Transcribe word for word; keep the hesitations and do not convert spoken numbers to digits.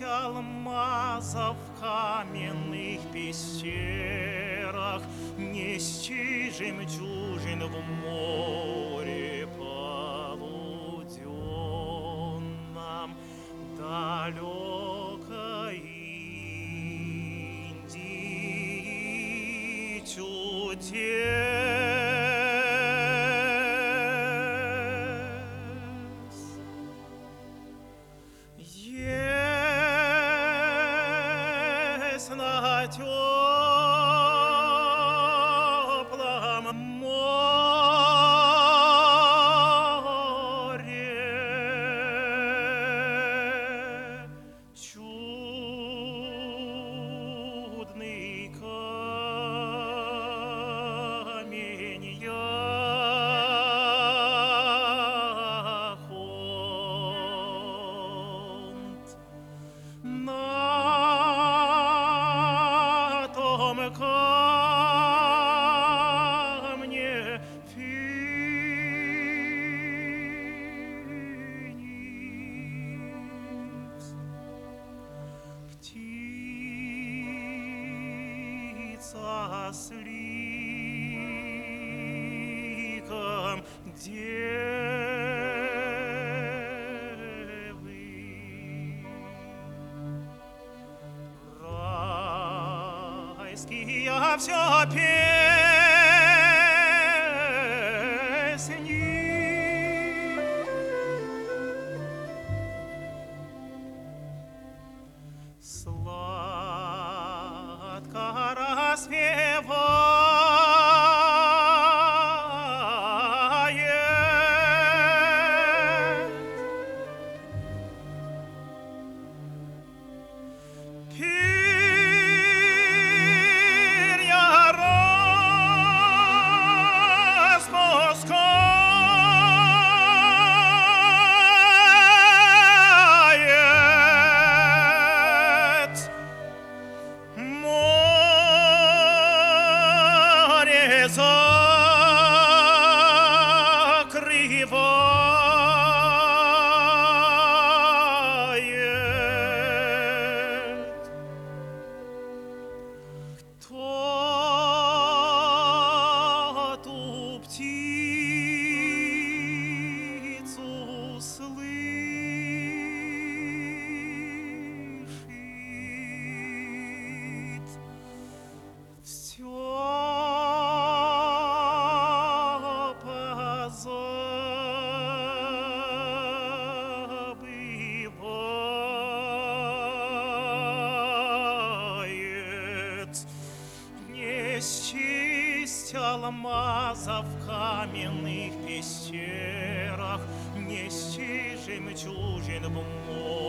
алмазов в каменных пещерах, нести жемчужин в море полуденном, далекой Индии чудес. Есть на теплом море чудный камень яхонт. На том камне финикс, птица с ликом девы. Райские все песни, сладко распевает. Перья распускает, море закрывает. Кто ту птицу слышит, все позабывает. Не счесть алмазов в каменных пещерах, нести жемчужин в море